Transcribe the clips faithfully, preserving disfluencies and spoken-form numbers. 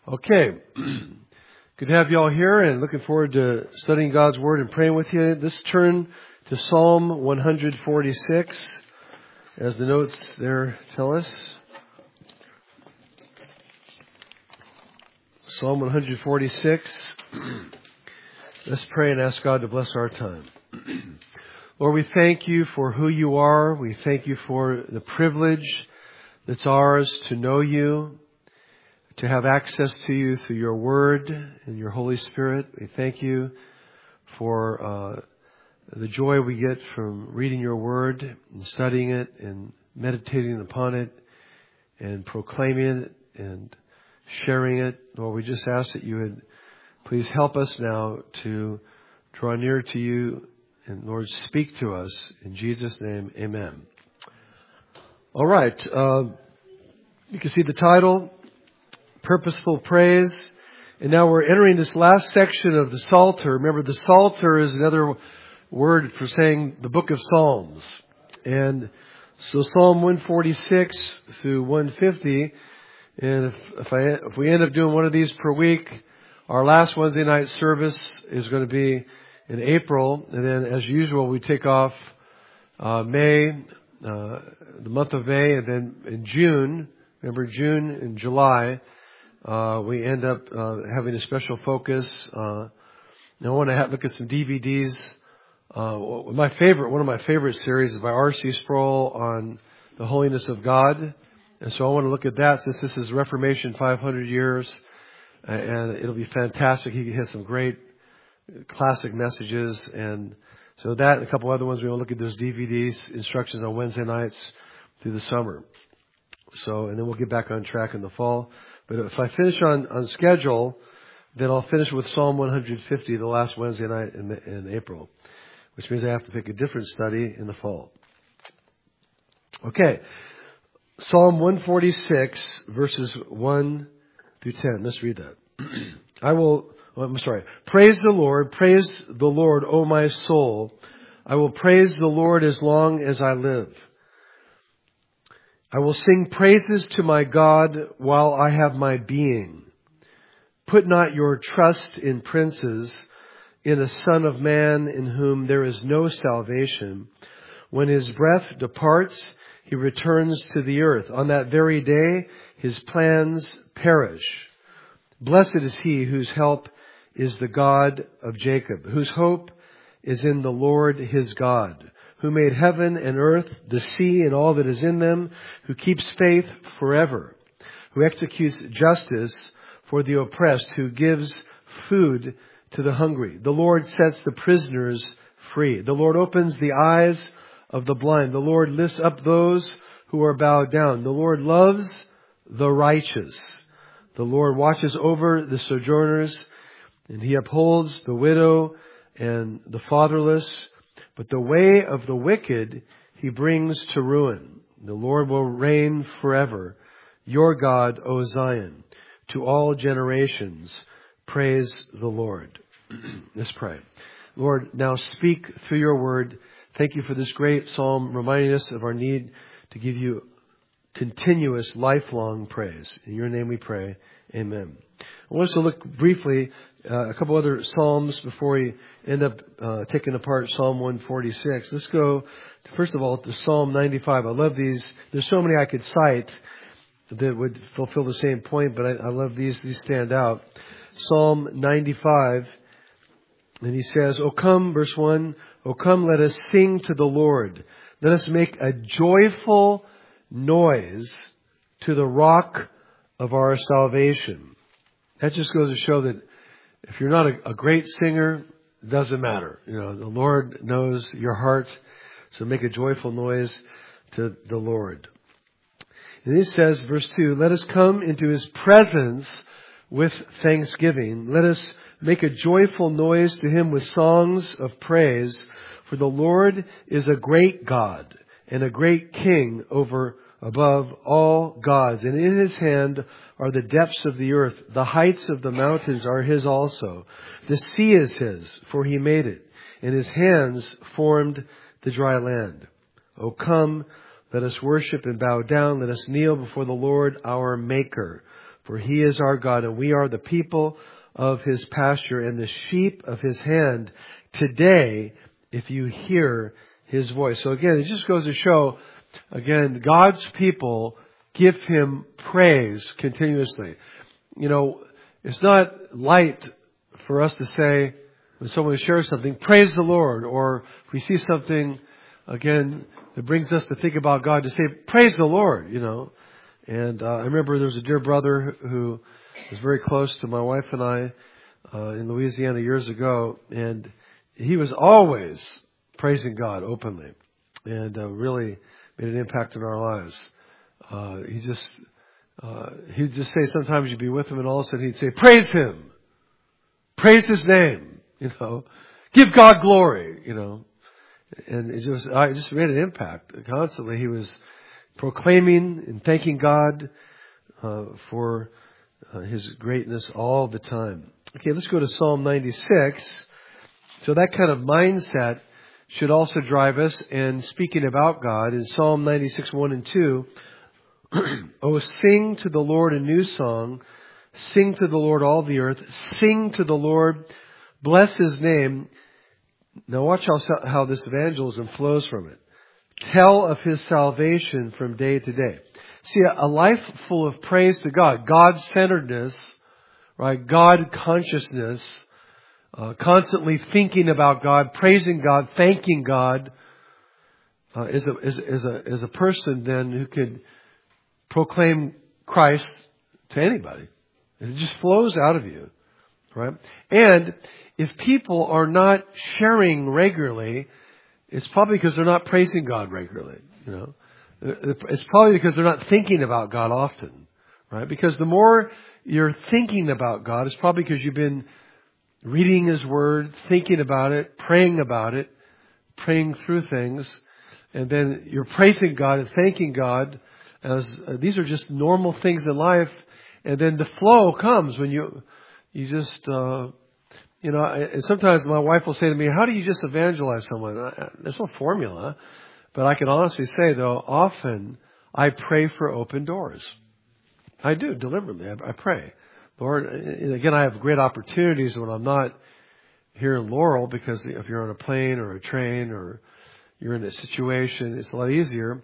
Okay. Good to have you all here and looking forward to studying God's Word and praying with you. Let's turn to Psalm one forty-six, as the notes there tell us. Psalm one forty-six. Let's pray and ask God to bless our time. Lord, we thank you for who you are. We thank you for the privilege that's ours to know you, to have access to you through your Word and your Holy Spirit. We thank you for uh, the joy we get from reading your Word and studying it and meditating upon it and proclaiming it and sharing it. Lord, we just ask that you would please help us now to draw near to you. And Lord, speak to us. In Jesus' name, amen. All right. Uh, you can see the title, Purposeful Praise. And now we're entering this last section of the Psalter. Remember, the Psalter is another word for saying the book of Psalms. And so Psalm one forty-six through one fifty. And if, if, I, if we end up doing one of these per week, our last Wednesday night service is going to be in April. And then, as usual, we take off uh, May, uh, the month of May, and then in June, remember June and July, Uh, we end up uh, having a special focus. Uh, I want to have, look at some D V Ds. Uh, my favorite, one of my favorite series is by R C Sproul on the holiness of God, and so I want to look at that since this is Reformation five hundred years, and it'll be fantastic. He has some great classic messages, and so that and a couple other ones. We want to look at those D V Ds, instructions on Wednesday nights through the summer. So, and then we'll get back on track in the fall. But if I finish on, on schedule, then I'll finish with Psalm one fifty, the last Wednesday night in, in April, which means I have to pick a different study in the fall. Okay, Psalm one forty-six, verses one through ten. Let's read that. I will, oh, I'm sorry. Praise the Lord, praise the Lord, O my soul. I will praise the Lord as long as I live. I will sing praises to my God while I have my being. Put not your trust in princes, in a son of man in whom there is no salvation. When his breath departs, he returns to the earth. On that very day, his plans perish. Blessed is he whose help is the God of Jacob, whose hope is in the Lord his God, who made heaven and earth, the sea and all that is in them, who keeps faith forever, who executes justice for the oppressed, who gives food to the hungry. The Lord sets the prisoners free. The Lord opens the eyes of the blind. The Lord lifts up those who are bowed down. The Lord loves the righteous. The Lord watches over the sojourners, and he upholds the widow and the fatherless. But the way of the wicked he brings to ruin. The Lord will reign forever. Your God, O Zion, to all generations, praise the Lord. Let's pray. Lord, now speak through your word. Thank you for this great psalm, reminding us of our need to give you continuous, lifelong praise. In your name we pray. Amen. I want us to look briefly uh, a couple other psalms before we end up uh, taking apart Psalm one forty-six. Let's go, to, first of all, to Psalm ninety-five. I love these. There's so many I could cite that would fulfill the same point, but I, I love these. These stand out. Psalm ninety-five, and he says, O come, verse one, O come, let us sing to the Lord. Let us make a joyful noise to the rock of our salvation. That just goes to show that if you're not a, a great singer, it doesn't matter. You know, the Lord knows your heart, so make a joyful noise to the Lord. And it says, verse two, let us come into his presence with thanksgiving. Let us make a joyful noise to him with songs of praise. For the Lord is a great God and a great King over above all gods, and in his hand are the depths of the earth. The heights of the mountains are his also. The sea is his, for he made it, and his hands formed the dry land. O come, let us worship and bow down. Let us kneel before the Lord our Maker. For He is our God, and we are the people of His pasture and the sheep of His hand. Today, if you hear His voice. So again, it just goes to show, again, God's people give Him praise continuously. You know, it's not light for us to say, when someone shares something, praise the Lord. Or if we see something, again, that brings us to think about God, to say, praise the Lord, you know. And uh, I remember there was a dear brother who was very close to my wife and I uh, in Louisiana years ago. And he was always praising God openly. And uh, really made an impact in our lives. Uh, he just, uh, he'd just say, sometimes you'd be with him and all of a sudden he'd say, praise Him. Praise His name, you know. Give God glory, you know. And it just, I just made an impact. Constantly he was proclaiming and thanking God uh, for uh, His greatness all the time. Okay, let's go to Psalm ninety-six. So that kind of mindset should also drive us. And speaking about God, in Psalm ninety-six, one and two, oh, sing to the Lord a new song. Sing to the Lord all the earth. Sing to the Lord. Bless His name. Now watch how, how this evangelism flows from it. Tell of His salvation from day to day. See, a life full of praise to God, God-centeredness, right? God consciousness, uh, constantly thinking about God, praising God, thanking God, uh, is a is, is a is a person then who could proclaim Christ to anybody. It just flows out of you, right? And if people are not sharing regularly, it's probably because they're not praising God regularly, you know. It's probably because they're not thinking about God often, right? Because the more you're thinking about God, it's probably because you've been reading His Word, thinking about it, praying about it, praying through things, and then you're praising God and thanking God. As uh, these are just normal things in life. And then the flow comes when you, you just, uh, you know, and sometimes my wife will say to me, how do you just evangelize someone? I, there's no formula. But I can honestly say, though, often I pray for open doors. I do, deliberately. I, I pray. Lord, and again, I have great opportunities when I'm not here in Laurel, because if you're on a plane or a train or you're in a situation, it's a lot easier.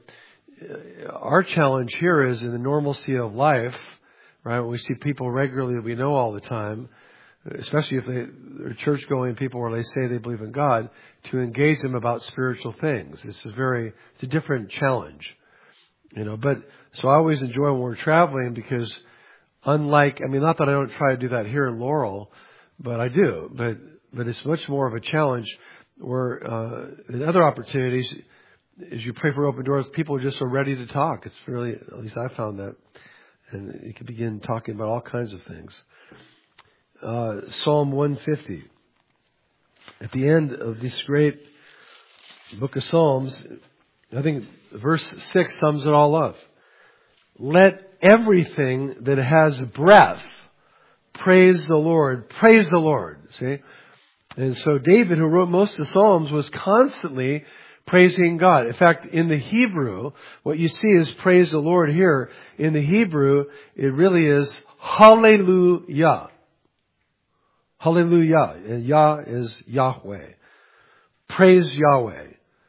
Our challenge here is in the normalcy of life, right? When we see people regularly that we know all the time, especially if they, they're church-going people where they say they believe in God, to engage them about spiritual things. This is very, it's a different challenge, you know. But so I always enjoy when we're traveling, because unlike, I mean, not that I don't try to do that here in Laurel, but I do. But but it's much more of a challenge where uh, in other opportunities, as you pray for open doors, people are just so ready to talk. It's really, at least I found that. And you can begin talking about all kinds of things. Uh, Psalm one fifty. At the end of this great book of Psalms, I think verse six sums it all up. Let everything that has breath praise the Lord. Praise the Lord. See? And so David, who wrote most of the Psalms, was constantly praising God. In fact, in the Hebrew, what you see is praise the Lord here. In the Hebrew, it really is hallelujah. Hallelujah. And Yah is Yahweh. Praise Yahweh.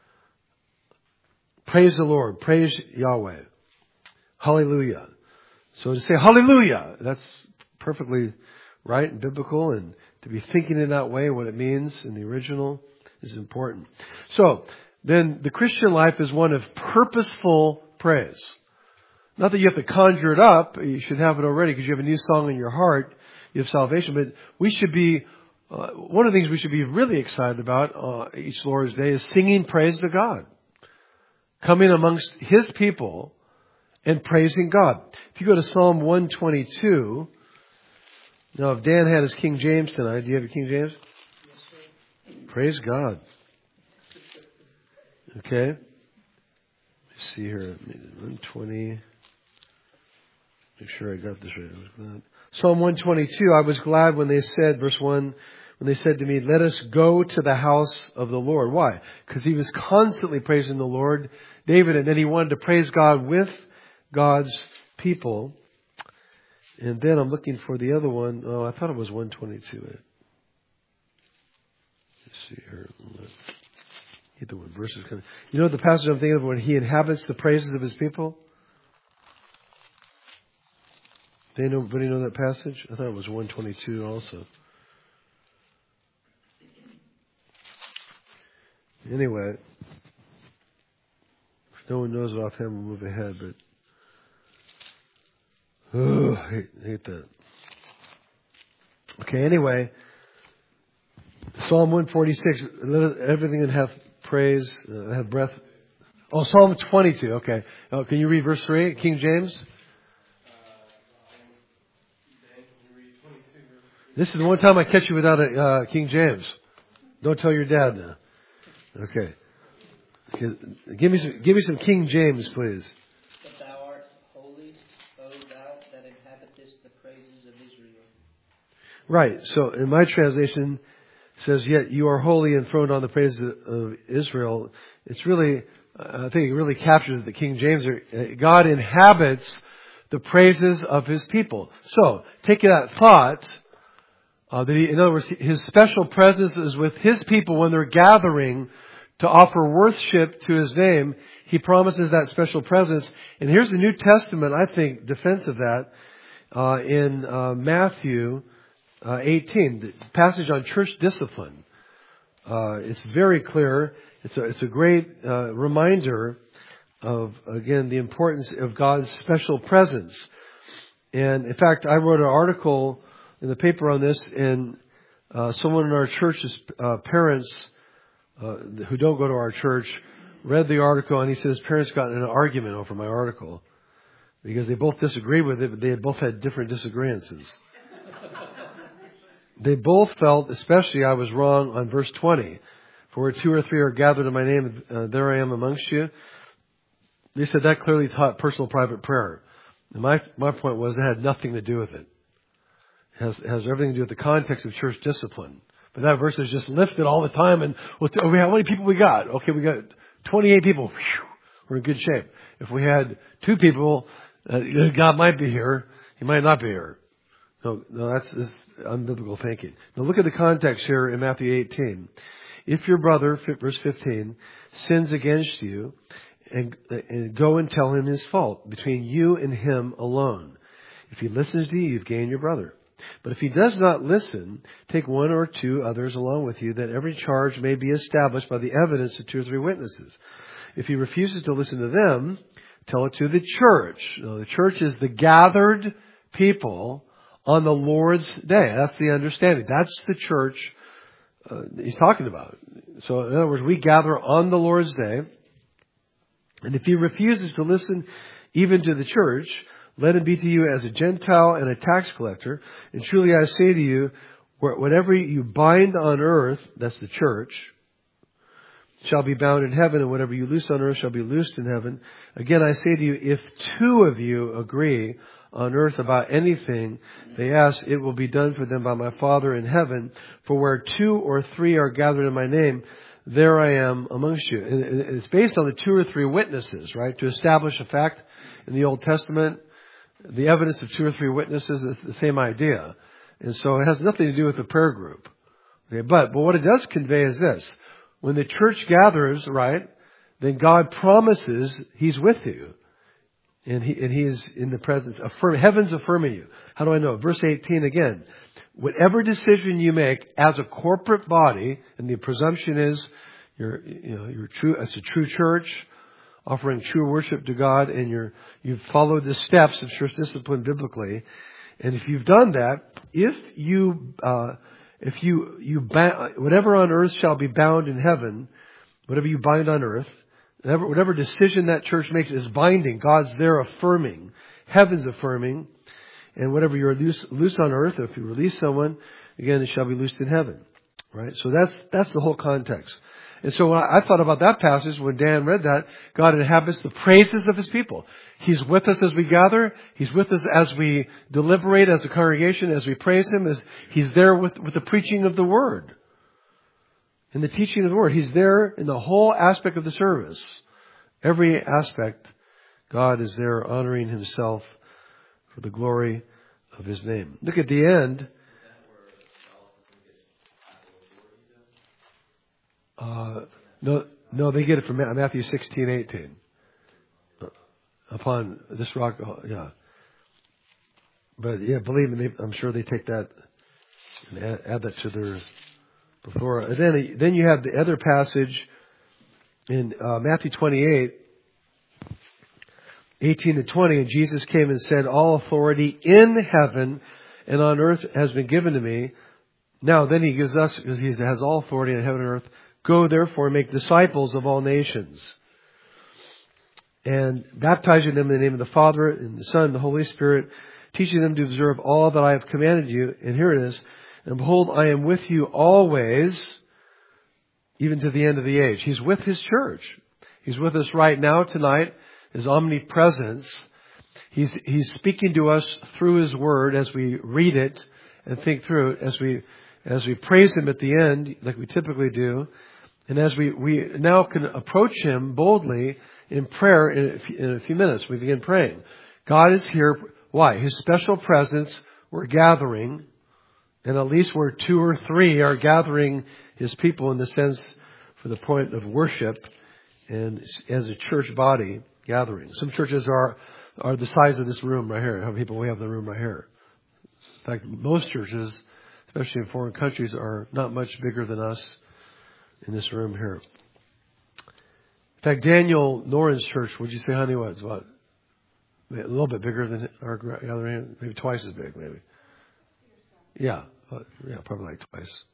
Praise the Lord. Praise Yahweh. Hallelujah. So to say hallelujah, that's perfectly right and biblical, and to be thinking in that way, what it means in the original, is important. So, then the Christian life is one of purposeful praise. Not that you have to conjure it up. You should have it already because you have a new song in your heart. You have salvation. But we should be, uh, one of the things we should be really excited about uh, each Lord's Day is singing praise to God. Coming amongst His people and praising God. If you go to Psalm one twenty-two, now if Dan had his King James tonight, do you have your King James? Yes, sir. Praise God. Okay. Let's see here. one twenty. Make sure I got this right. I was glad. Psalm one twenty-two. I was glad when they said, verse one, when they said to me, let us go to the house of the Lord. Why? Because he was constantly praising the Lord, David, and then he wanted to praise God with God's people. And then I'm looking for the other one. Oh, I thought it was one twenty-two. Let's see here. Either one verses coming. You know what the passage I'm thinking of when he inhabits the praises of his people? Do anybody know that passage? I thought it was one twenty-two also. Anyway, if no one knows it offhand, we'll move ahead. But oh, I hate, hate that. Okay. Anyway, Psalm one forty-six. Let us, everything that hath praise, uh, have breath. Oh, Psalm twenty-two. Okay. Oh, can you read verse three, King James? This is the one time I catch you without a uh, King James. Don't tell your dad now. Okay. Give me some, give me some King James, please. But thou art holy, O thou that inhabitest the praises of Israel. Right. So in my translation, it says, yet you are holy, enthroned on the praises of Israel. It's really, I think it really captures the King James. God inhabits the praises of His people. So, taking that thought, Uh, that he, in other words, His special presence is with His people when they're gathering to offer worship to His name. He promises that special presence. And here's the New Testament, I think, defense of that uh, in uh, Matthew uh, eighteen, the passage on church discipline. Uh, it's very clear. It's a, it's a great uh, reminder of, again, the importance of God's special presence. And in fact, I wrote an article in the paper on this, and uh, someone in our church's uh, parents uh, who don't go to our church read the article, and he said his parents got in an argument over my article because they both disagreed with it, but they both had different disagreements. They both felt, especially I was wrong on verse twenty. For where two or three are gathered in my name, uh, there I am amongst you. They said that clearly taught personal private prayer. And my my point was that had nothing to do with it. It has, has everything to do with the context of church discipline. But that verse is just lifted all the time. And well, how many people we got? Okay, we got twenty-eight people. Whew, we're in good shape. If we had two people, uh, God might be here. He might not be here. No, no, that's, that's unbiblical thinking. Now look at the context here in Matthew eighteen. If your brother, verse fifteen, sins against you, and, and go and tell him his fault between you and him alone. If he listens to you, you've gained your brother. But if he does not listen, take one or two others along with you, that every charge may be established by the evidence of two or three witnesses. If he refuses to listen to them, tell it to the church. Now, the church is the gathered people on the Lord's day. That's the understanding. That's the church uh, he's talking about. So, in other words, we gather on the Lord's day. And if he refuses to listen even to the church, let him be to you as a Gentile and a tax collector. And truly I say to you, whatever you bind on earth, that's the church, shall be bound in heaven, and whatever you loose on earth shall be loosed in heaven. Again, I say to you, if two of you agree on earth about anything they ask, it will be done for them by my Father in heaven. For where two or three are gathered in my name, there I am amongst you. And it's based on the two or three witnesses, right? To establish a fact in the Old Testament, the evidence of two or three witnesses is the same idea. And so it has nothing to do with the prayer group. Okay, but, but what it does convey is this. When the church gathers, right, then God promises He's with you. And He, and He is in the presence. Affirm, heaven's affirming you. How do I know? Verse eighteen again. Whatever decision you make as a corporate body, and the presumption is you're, you know, you're true, it's a true church, offering true worship to God, and you're, you've followed the steps of church discipline biblically. And if you've done that, if you, uh, if you, you, ba- whatever on earth shall be bound in heaven, whatever you bind on earth, whatever, whatever decision that church makes is binding. God's there affirming. Heaven's affirming. And whatever you're loose, loose on earth, if you release someone, again, it shall be loosed in heaven. Right? So that's, that's the whole context. And so when I thought about that passage, when Dan read that, God inhabits the praises of His people. He's with us as we gather. He's with us as we deliberate as a congregation, as we praise Him. As He's there with, with the preaching of the Word. In the teaching of the Word. He's there in the whole aspect of the service. Every aspect, God is there honoring Himself for the glory of His name. Look at the end. Uh, no, no, they get it from Matthew sixteen, eighteen. Upon this rock, oh, yeah. But yeah, believe me, I'm sure they take that and add, add that to their plethora. And then, then you have the other passage in uh, Matthew twenty-eight, eighteen to twenty, and Jesus came and said, all authority in heaven and on earth has been given to me. Now, then He gives us, because He has all authority in heaven and earth, go therefore and make disciples of all nations, and baptizing them in the name of the Father and the Son and the Holy Spirit, teaching them to observe all that I have commanded you. And here it is. And behold, I am with you always, even to the end of the age. He's with His church. He's with us right now, tonight. His omnipresence. He's, He's speaking to us through His Word as we read it and think through it, as we, as we praise Him at the end, like we typically do. And as we, we now can approach Him boldly in prayer in a, few, in a few minutes. We begin praying. God is here. Why? His special presence. We're gathering. And at least where two or three are gathering His people in the sense for the point of worship and as a church body gathering. Some churches are, are the size of this room right here. How many people we have in the room right here? In fact, most churches, especially in foreign countries, are not much bigger than us in this room here. In fact, Daniel Noren's church, would you say, honey, what? It's about a little bit bigger than our gathering, maybe twice as big, maybe. Yeah, uh, yeah, probably like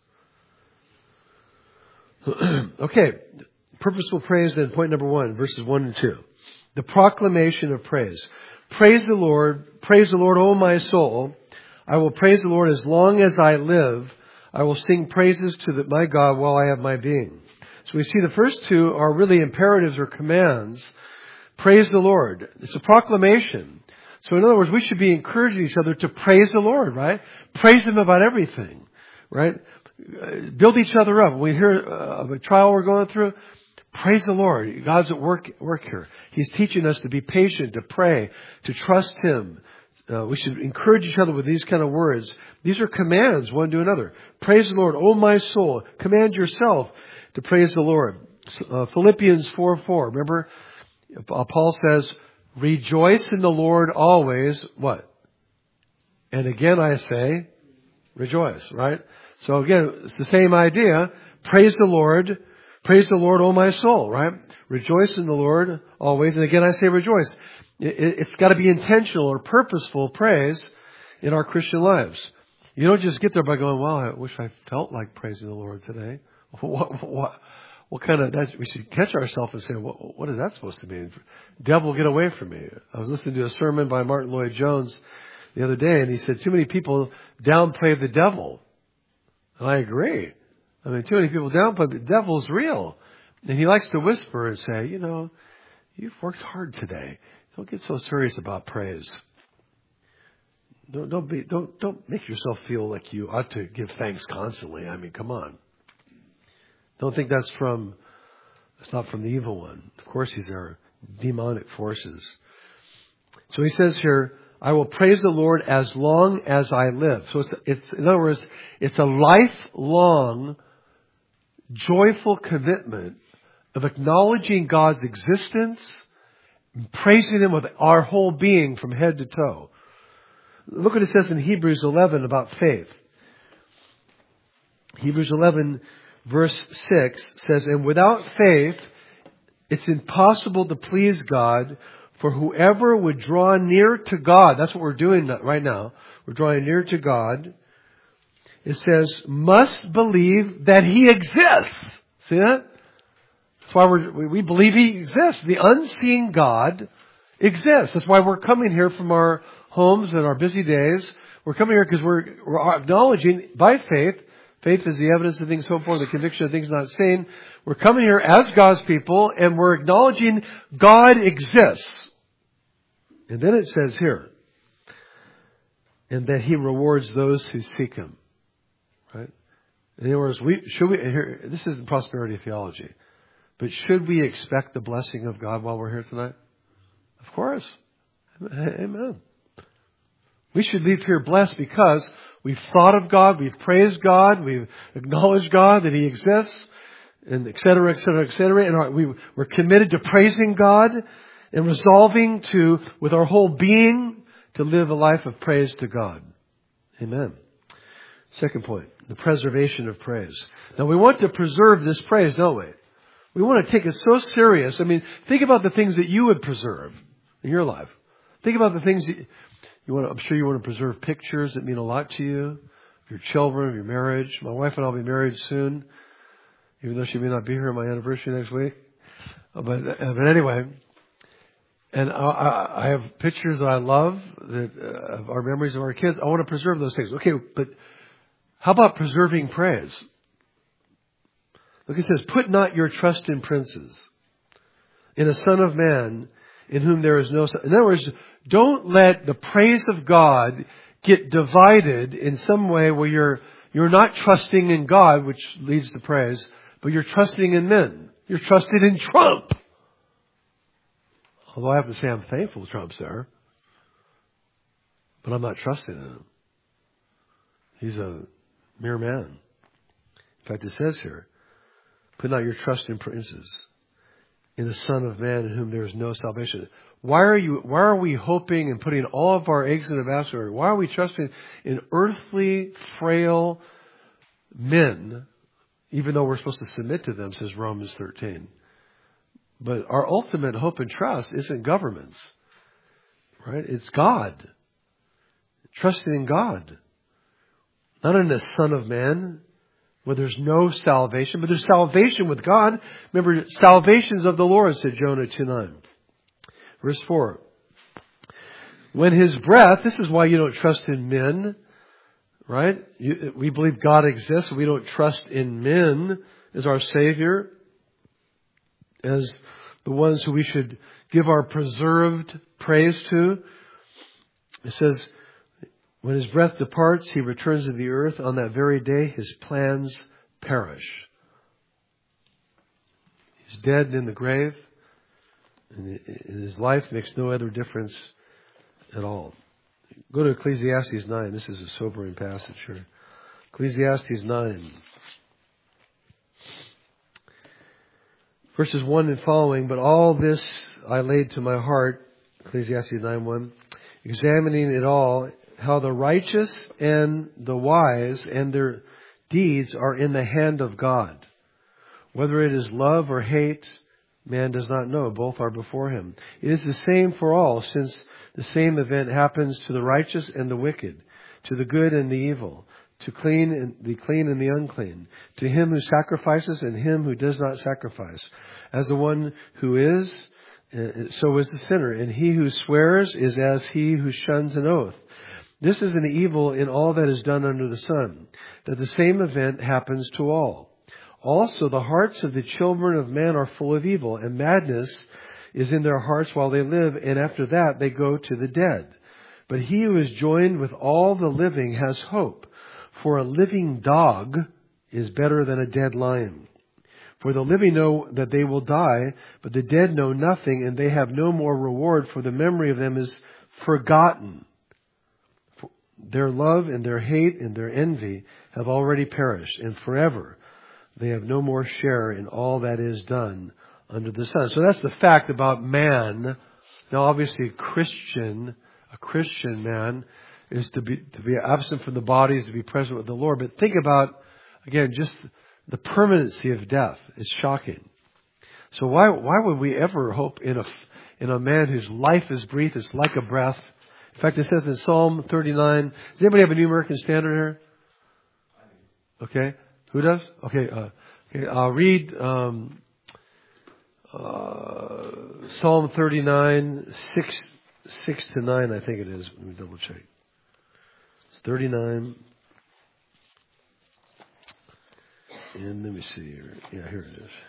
twice. Okay, purposeful praise then, point number one, verses one and two. The proclamation of praise. Praise the Lord, praise the Lord, O my soul. I will praise the Lord as long as I live. I will sing praises to the, my God while I have my being. So we see the first two are really imperatives or commands. Praise the Lord. It's a proclamation. So in other words, we should be encouraging each other to praise the Lord, right? Praise Him about everything, right? Build each other up. When we hear of a trial we're going through, praise the Lord. God's at work, work here. He's teaching us to be patient, to pray, to trust Him. Uh, we should encourage each other with these kind of words. These are commands one to another. Praise the Lord, O my soul. Command yourself to praise the Lord. Uh, Philippians four four. Remember, uh, Paul says, rejoice in the Lord always. What? And again I say, rejoice, right? So again, it's the same idea. Praise the Lord. Praise the Lord, O my soul, right? Rejoice in the Lord always. And again I say rejoice. It's got to be intentional or purposeful praise in our Christian lives. You don't just get there by going, well, I wish I felt like praising the Lord today. What, what, what kind of, we should catch ourselves and say, what, what is that supposed to mean? Devil, get away from me. I was listening to a sermon by Martin Lloyd-Jones the other day, and he said, too many people downplay the devil. And I agree. I mean, too many people downplay the devil's real. And he likes to whisper and say, you know, you've worked hard today. Don't get so serious about praise. Don't, don't be, don't, don't make yourself feel like you ought to give thanks constantly. I mean, come on. Don't think that's from, it's not from the evil one. Of course, these are demonic forces. So he says here, I will praise the Lord as long as I live. So it's, it's, in other words, it's a lifelong, joyful commitment of acknowledging God's existence, praising Him with our whole being from head to toe. Look what it says in Hebrews eleven about faith. Hebrews eleven verse six says, and without faith, it's impossible to please God, for whoever would draw near to God, that's what we're doing right now. We're drawing near to God. It says, must believe that He exists. See that? That's why we're, we believe He exists. The unseen God exists. That's why we're coming here from our homes and our busy days. We're coming here because we're, we're acknowledging by faith. Faith is the evidence of things hoped for, the conviction of things not seen. We're coming here as God's people and we're acknowledging God exists. And then it says here, and that He rewards those who seek Him. Right? In other words, we, should we, here, this isn't prosperity theology. But should we expect the blessing of God while we're here tonight? Of course. Amen. We should leave here blessed because we've thought of God, we've praised God, we've acknowledged God that He exists, and et cetera, et cetera, et cetera. And our, we, we're committed to praising God and resolving to, with our whole being, to live a life of praise to God. Amen. Second point, the preservation of praise. Now we want to preserve this praise, don't we? We want to take it so serious. I mean, think about the things that you would preserve in your life. Think about the things that you want to, I'm sure you want to preserve pictures that mean a lot to you, of your children, of your marriage. My wife and I will be married soon, even though she may not be here on my anniversary next week. But, but anyway, and I, I have pictures that I love, that uh, of our memories of our kids. I want to preserve those things. Okay, but how about preserving praise? Look, it says, put not your trust in princes, in a son of man, in whom there is no... In other words, don't let the praise of God get divided in some way where you're you're not trusting in God, which leads to praise, but you're trusting in men. You're trusting in Trump. Although I have to say I'm thankful Trump's there. But I'm not trusting in him. He's a mere man. In fact, it says here, put not your trust in princes, in the Son of Man in whom there is no salvation. Why are you? Why are we hoping and putting all of our eggs in a basket? Why are we trusting in earthly, frail men, even though we're supposed to submit to them, says Romans thirteen. But our ultimate hope and trust isn't governments, right? It's God. Trusting in God. Not in the Son of Man, where there's no salvation, but there's salvation with God. Remember, salvation's of the Lord, said Jonah two nine. Verse four. When His breath, this is why you don't trust in men, right? You, we believe God exists. We don't trust in men as our Savior, as the ones who we should give our preserved praise to. It says, when His breath departs, He returns to the earth. On that very day, His plans perish. He's dead and in the grave. And His life makes no other difference at all. Go to Ecclesiastes nine. This is a sobering passage here. Ecclesiastes nine. Verses one and following. But all this I laid to my heart, Ecclesiastes nine one, examining it all, how the righteous and the wise and their deeds are in the hand of God. Whether it is love or hate, man does not know. Both are before Him. It is the same for all, since the same event happens to the righteous and the wicked, to the good and the evil, to clean and the clean and the unclean, to him who sacrifices and him who does not sacrifice. As the one who is, so is the sinner, and he who swears is as he who shuns an oath. This is an evil in all that is done under the sun, that the same event happens to all. Also, the hearts of the children of man are full of evil, and madness is in their hearts while they live, and after that they go to the dead. But he who is joined with all the living has hope, for a living dog is better than a dead lion. For the living know that they will die, but the dead know nothing, and they have no more reward, for the memory of them is forgotten. Their love and their hate and their envy have already perished, and forever they have no more share in all that is done under the sun. So that's the fact about man. Now, obviously, a Christian, a Christian man is to be to be absent from the body, is to be present with the Lord. But think about, again, just the permanency of death is shocking. So why why would we ever hope in a in a man whose life is breathed, is like a breath? In fact, it says in Psalm thirty-nine. Does anybody have a New American Standard here? Okay. Who does? Okay. Uh, okay. I'll read um, uh, Psalm thirty-nine, six, six to nine. I think it is. Let me double check. It's thirty-nine. And let me see here. Yeah, here it is.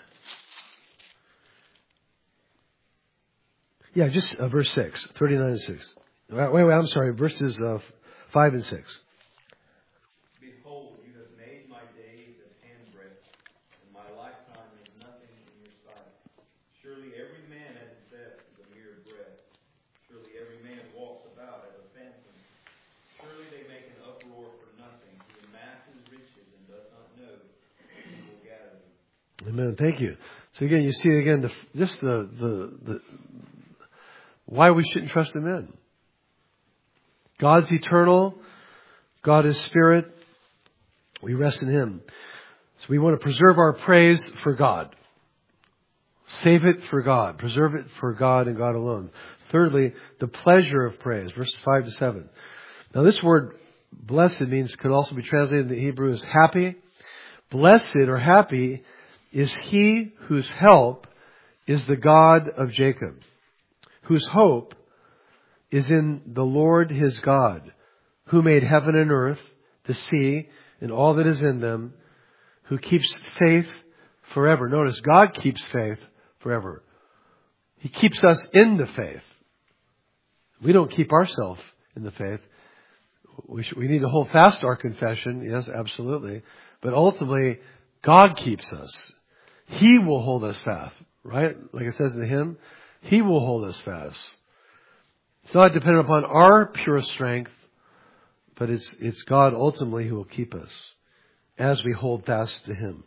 Yeah, just uh, verse six. thirty-nine and six. Wait, wait, I'm sorry. Verses uh, five and six. Behold, you have made my days as handbreadth, and my lifetime is nothing in your sight. Surely every man at his best is a mere breath. Surely every man walks about as a phantom. Surely they make an uproar for nothing. He amasses riches and does not know who will gather them. Amen. Thank you. So again, you see again the just the the, the why we shouldn't trust in men. God's eternal. God is spirit. We rest in Him. So we want to preserve our praise for God. Save it for God. Preserve it for God and God alone. Thirdly, the pleasure of praise. Verses five to seven. Now this word blessed means, could also be translated in the Hebrew as happy. Blessed or happy is he whose help is the God of Jacob, whose hope is in the Lord his God, who made heaven and earth, the sea, and all that is in them, who keeps faith forever. Notice, God keeps faith forever. He keeps us in the faith. We don't keep ourselves in the faith. We should, we need to hold fast our confession. Yes, absolutely. But ultimately, God keeps us. He will hold us fast, right? Like it says in the hymn, He will hold us fast. It's not dependent upon our pure strength, but it's, it's God ultimately who will keep us as we hold fast to Him.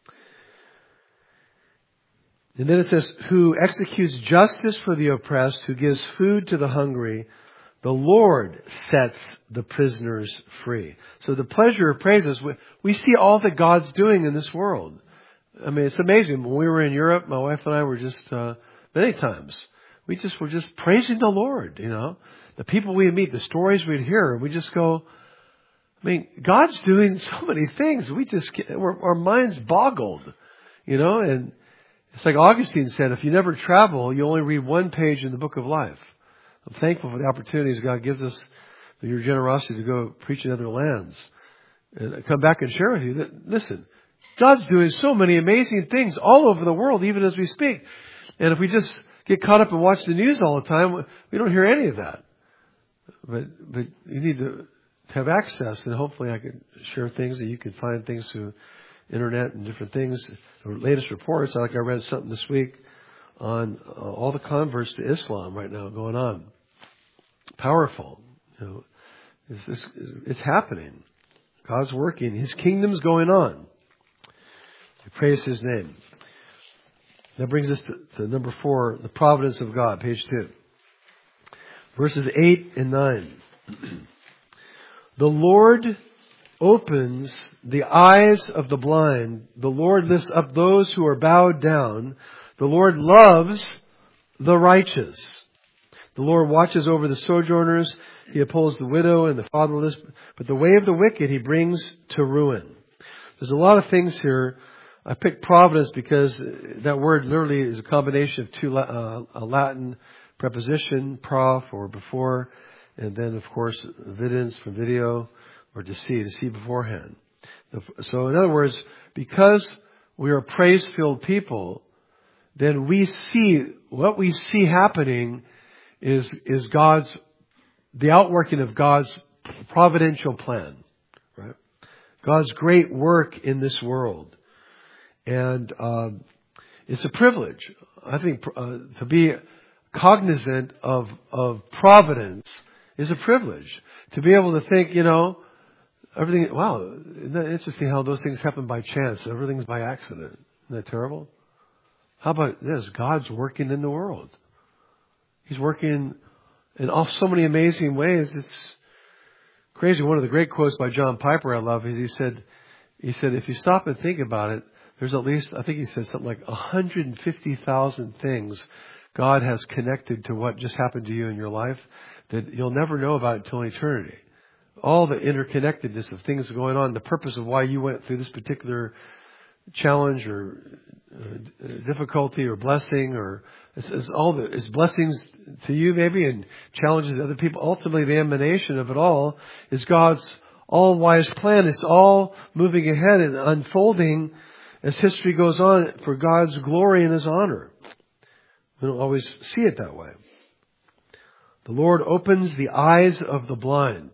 And then it says, who executes justice for the oppressed, who gives food to the hungry, the Lord sets the prisoners free. So the pleasure of praise is we, we see all that God's doing in this world. I mean, it's amazing. When we were in Europe, my wife and I were just, uh, many times, we just were just praising the Lord, you know. The people we meet, the stories we'd hear, we just go, I mean, God's doing so many things. We just, we're, our minds boggled, you know, and it's like Augustine said, if you never travel, you only read one page in the book of life. I'm thankful for the opportunities God gives us, for your generosity to go preach in other lands. And I come back and share with you that, listen, God's doing so many amazing things all over the world, even as we speak. And if we just get caught up and watch the news all the time, we don't hear any of that. But but you need to have access, and hopefully I can share things that you can find things through internet and different things. The latest reports, like I read something this week on uh, all the converts to Islam right now going on. Powerful. You know, it's, it's, it's happening. God's working. His kingdom's going on. We praise His name. That brings us to, to number four, the providence of God, page two. Verses eight and nine. The Lord opens the eyes of the blind. The Lord lifts up those who are bowed down. The Lord loves the righteous. The Lord watches over the sojourners. He upholds the widow and the fatherless. But the way of the wicked He brings to ruin. There's a lot of things here. I picked providence because that word literally is a combination of two uh, a Latin preposition, pro for before, and then of course videns from video, or to see, to see beforehand. So in other words, because we are praise-filled people, then we see, what we see happening is, is God's, the outworking of God's providential plan, right? God's great work in this world. And, um, it's a privilege, I think, uh, to be cognizant of, of providence is a privilege. To be able to think, you know, everything, wow, isn't that interesting how those things happen by chance? Everything's by accident. Isn't that terrible? How about this? God's working in the world. He's working in all so many amazing ways. It's crazy. One of the great quotes by John Piper I love is he said, he said, if you stop and think about it, there's at least, I think he said something like one hundred fifty thousand things God has connected to what just happened to you in your life that you'll never know about until eternity. All the interconnectedness of things going on, the purpose of why you went through this particular challenge or uh, difficulty or blessing, or it's, it's all the it's blessings to you maybe and challenges to other people. Ultimately, the emanation of it all is God's all-wise plan. It's all moving ahead and unfolding as history goes on for God's glory and His honor. We don't always see it that way. The Lord opens the eyes of the blind.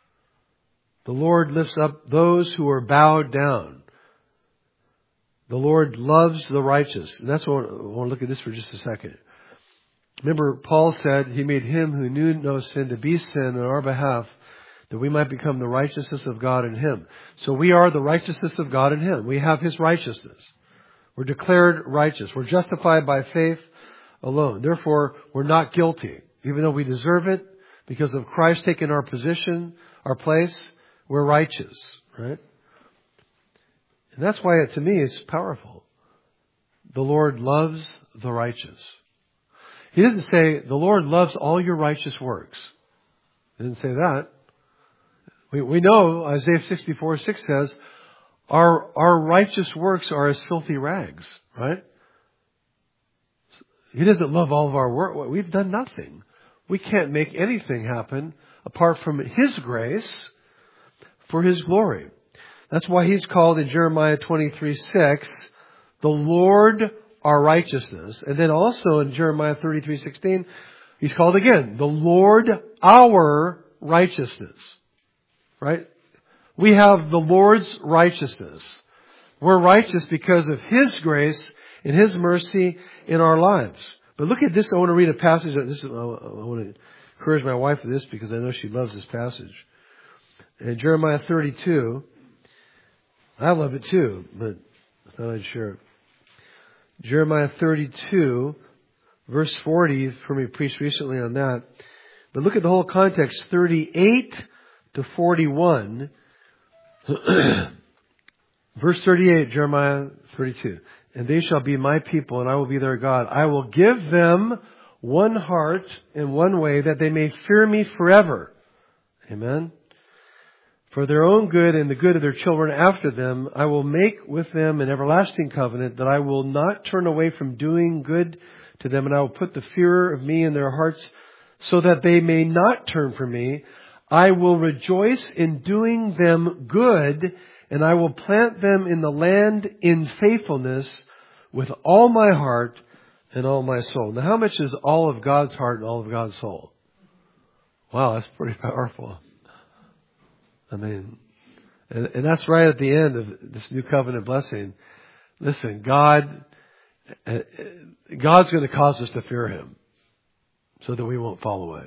The Lord lifts up those who are bowed down. The Lord loves the righteous. And that's what I want to look at this for just a second. Remember, Paul said He made Him who knew no sin to be sin on our behalf, that we might become the righteousness of God in Him. So we are the righteousness of God in Him. We have His righteousness. We're declared righteous. We're justified by faith alone. Therefore, we're not guilty. Even though we deserve it, because of Christ taking our position, our place, we're righteous, right? And that's why it, to me, is powerful. The Lord loves the righteous. He doesn't say, the Lord loves all your righteous works. He didn't say that. We, we know, Isaiah sixty-four six says, our, our righteous works are as filthy rags, right? He doesn't love all of our work. We've done nothing. We can't make anything happen apart from His grace for His glory. That's why He's called in Jeremiah twenty-three six, the Lord our righteousness. And then also in Jeremiah thirty-three sixteen, He's called again, the Lord our righteousness. Right? We have the Lord's righteousness. We're righteous because of His grace and His mercy in our lives. But look at this. I want to read a passage. This is, I want to encourage my wife with this because I know she loves this passage. In Jeremiah thirty-two, I love it too, but I thought I'd share it. Jeremiah thirty-two, verse forty. You've heard me preach recently on that. But look at the whole context. thirty-eight to forty-one. Verse thirty-eight, Jeremiah thirty-two. And they shall be my people, and I will be their God. I will give them one heart and one way, that they may fear me forever. Amen. For their own good and the good of their children after them, I will make with them an everlasting covenant, that I will not turn away from doing good to them, and I will put the fear of me in their hearts, so that they may not turn from me. I will rejoice in doing them good, and I will plant them in the land in faithfulness with all my heart and all my soul. Now, how much is all of God's heart and all of God's soul? Wow, that's pretty powerful. I mean, and, and that's right at the end of this new covenant blessing. Listen, God, God's going to cause us to fear Him so that we won't fall away.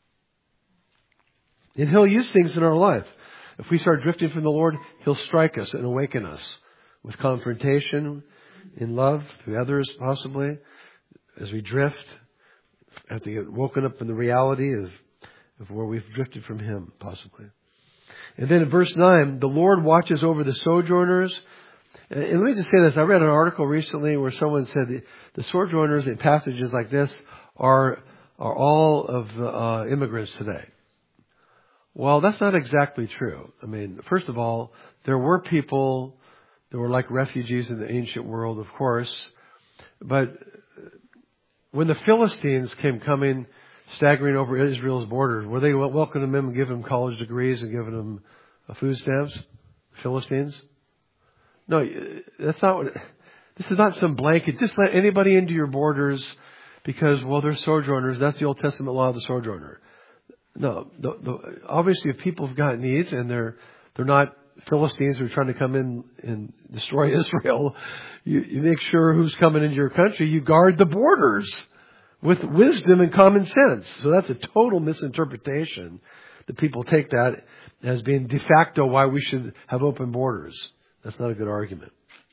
And He'll use things in our life. If we start drifting from the Lord, He'll strike us and awaken us with confrontation, in love to others possibly. As we drift, have to get woken up in the reality of, of where we've drifted from Him possibly. And then in verse nine, the Lord watches over the sojourners. And let me just say this. I read an article recently where someone said the, the sojourners in passages like this are, are all of the uh, immigrants today. Well, that's not exactly true. I mean, first of all, there were people that were like refugees in the ancient world, of course. But when the Philistines came coming, staggering over Israel's borders, were they welcoming them and giving them college degrees and giving them food stamps? Philistines? No, that's not what, this is not some blanket. Just let anybody into your borders because, well, they're sojourners. That's the Old Testament law of the sojourner. No, the, the, obviously if people have got needs and they're, they're not Philistines who are trying to come in and destroy Israel, you, you make sure who's coming into your country. You guard the borders with wisdom and common sense. So that's a total misinterpretation that people take that as being de facto why we should have open borders. That's not a good argument.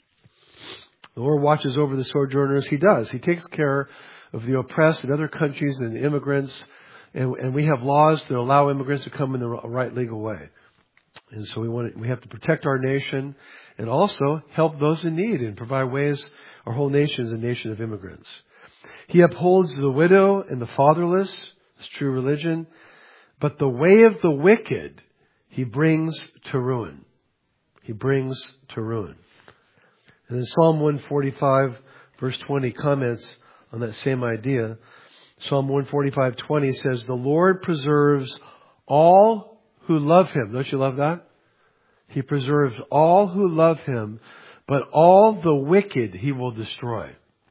The Lord watches over the sojourners. He does. He takes care of the oppressed in other countries and immigrants. And, and we have laws that allow immigrants to come in the right legal way. And so we want to, we have to protect our nation and also help those in need and provide ways. Our whole nation is a nation of immigrants. He upholds the widow and the fatherless. It's true religion. But the way of the wicked He brings to ruin. He brings to ruin. And then Psalm one forty-five verse twenty comments on that same idea. Psalm one forty-five twenty says, the Lord preserves all who love Him. Don't you love that? He preserves all who love Him, but all the wicked He will destroy.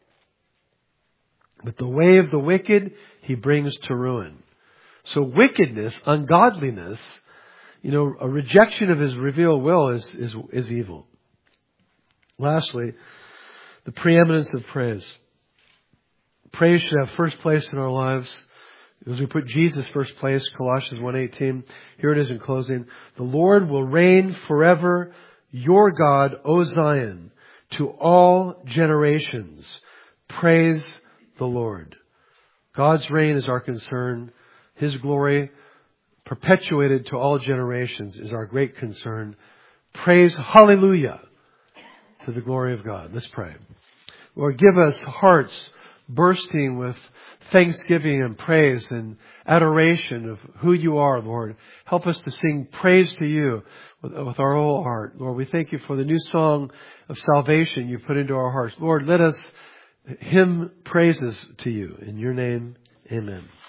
But the way of the wicked He brings to ruin. So wickedness, ungodliness, you know, a rejection of His revealed will is, is, is evil. Lastly, the preeminence of praise. Praise should have first place in our lives. As we put Jesus first place, Colossians one eighteen, here it is in closing. The Lord will reign forever, your God, O Zion, to all generations. Praise the Lord. God's reign is our concern. His glory, perpetuated to all generations, is our great concern. Praise, hallelujah, to the glory of God. Let's pray. Lord, give us hearts bursting with thanksgiving and praise and adoration of who you are, Lord. Help us to sing praise to you with, with our whole heart. Lord, we thank you for the new song of salvation you put into our hearts. Lord, let us hymn praises to you. In your name, amen.